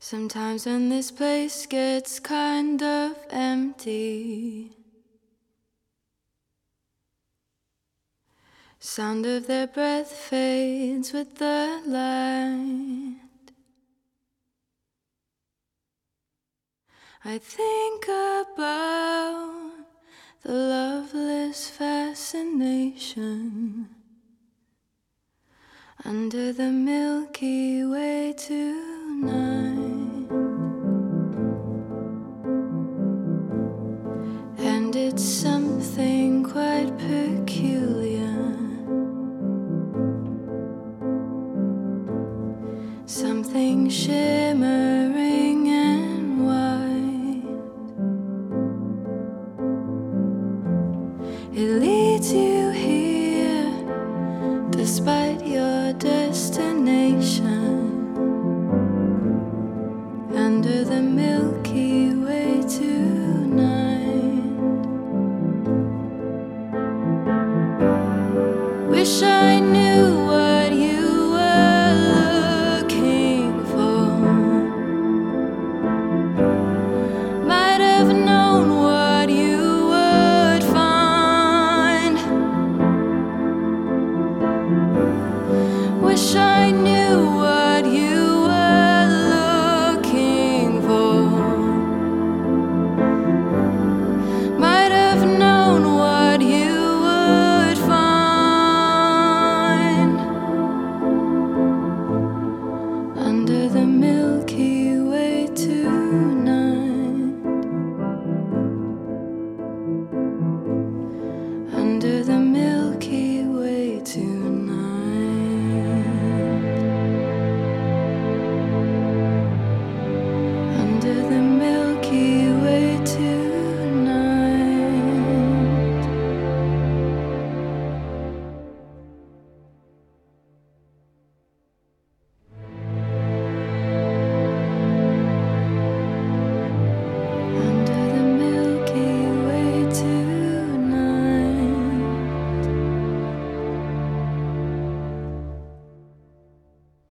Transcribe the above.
Sometimes when this place gets kind of empty, sound of their breath fades with the light. I think about the loveless fascination under the Milky Way tonight. And it's something quite peculiar, something shimmering and white. It leads you here despite your destination, under the Milky